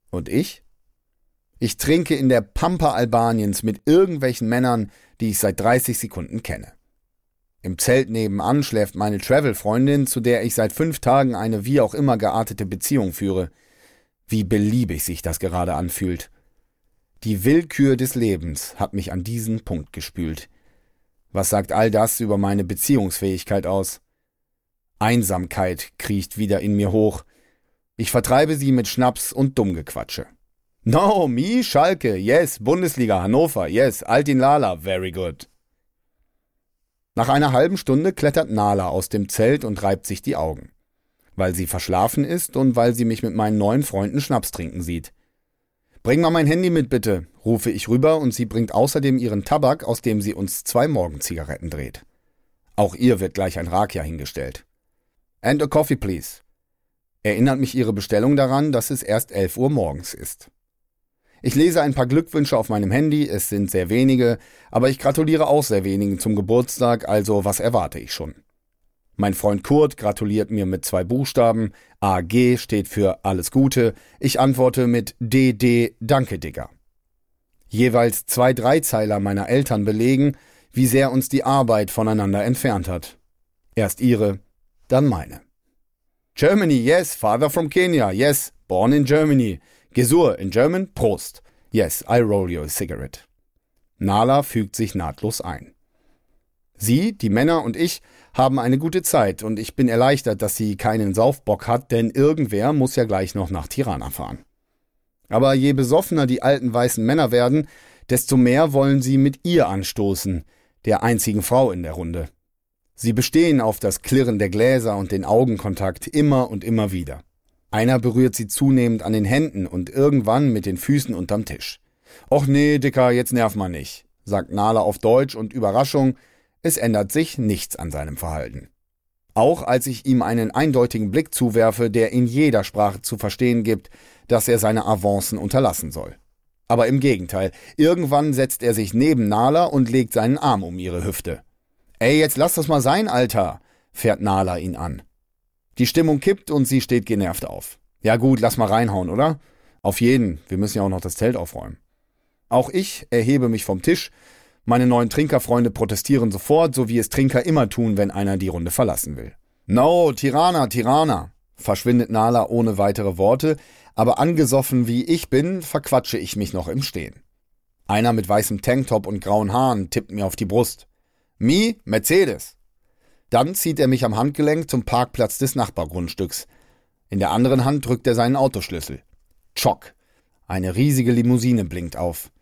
Und ich? Ich trinke in der Pampa Albaniens mit irgendwelchen Männern, die ich seit 30 Sekunden kenne. Im Zelt nebenan schläft meine Travel-Freundin, zu der ich seit 5 Tagen eine wie auch immer geartete Beziehung führe. Wie beliebig sich das gerade anfühlt. Die Willkür des Lebens hat mich an diesen Punkt gespült. Was sagt all das über meine Beziehungsfähigkeit aus? Einsamkeit kriecht wieder in mir hoch. Ich vertreibe sie mit Schnaps und Dummgequatsche. No, me, Schalke, yes, Bundesliga, Hannover, yes, Altin Lala, very good. Nach einer halben Stunde klettert Nala aus dem Zelt und reibt sich die Augen. Weil sie verschlafen ist und weil sie mich mit meinen neuen Freunden Schnaps trinken sieht. »Bring mal mein Handy mit, bitte«, rufe ich rüber und sie bringt außerdem ihren Tabak, aus dem sie uns 2 Morgenzigaretten dreht. Auch ihr wird gleich ein Rakia hingestellt. »And a coffee, please«, erinnert mich ihre Bestellung daran, dass es erst 11 Uhr morgens ist. Ich lese ein paar Glückwünsche auf meinem Handy, es sind sehr wenige, aber ich gratuliere auch sehr wenigen zum Geburtstag, also was erwarte ich schon? Mein Freund Kurt gratuliert mir mit 2 Buchstaben, AG steht für Alles Gute, ich antworte mit DD, Danke Digga. Jeweils 2 Dreizeiler meiner Eltern belegen, wie sehr uns die Arbeit voneinander entfernt hat. Erst ihre, dann meine. Germany, yes, father from Kenya, yes, born in Germany. Gesur in German, Prost. Yes, I roll you a cigarette. Nala fügt sich nahtlos ein. Sie, die Männer und ich haben eine gute Zeit und ich bin erleichtert, dass sie keinen Saufbock hat, denn irgendwer muss ja gleich noch nach Tirana fahren. Aber je besoffener die alten weißen Männer werden, desto mehr wollen sie mit ihr anstoßen, der einzigen Frau in der Runde. Sie bestehen auf das Klirren der Gläser und den Augenkontakt immer und immer wieder. Einer berührt sie zunehmend an den Händen und irgendwann mit den Füßen unterm Tisch. »Och nee, Dicker, jetzt nerv mal nicht«, sagt Nala auf Deutsch und Überraschung, es ändert sich nichts an seinem Verhalten. Auch als ich ihm einen eindeutigen Blick zuwerfe, der in jeder Sprache zu verstehen gibt, dass er seine Avancen unterlassen soll. Aber im Gegenteil, irgendwann setzt er sich neben Nala und legt seinen Arm um ihre Hüfte. »Ey, jetzt lass das mal sein, Alter«, fährt Nala ihn an. Die Stimmung kippt und sie steht genervt auf. »Ja gut, lass mal reinhauen, oder?« »Auf jeden, wir müssen ja auch noch das Zelt aufräumen.« Auch ich erhebe mich vom Tisch. Meine neuen Trinkerfreunde protestieren sofort, so wie es Trinker immer tun, wenn einer die Runde verlassen will. »No, Tirana, Tirana«, verschwindet Nala ohne weitere Worte, aber angesoffen wie ich bin, verquatsche ich mich noch im Stehen. Einer mit weißem Tanktop und grauen Haaren tippt mir auf die Brust. »Mi, Mercedes«. Dann zieht er mich am Handgelenk zum Parkplatz des Nachbargrundstücks. In der anderen Hand drückt er seinen Autoschlüssel. Tschock. Eine riesige Limousine blinkt auf.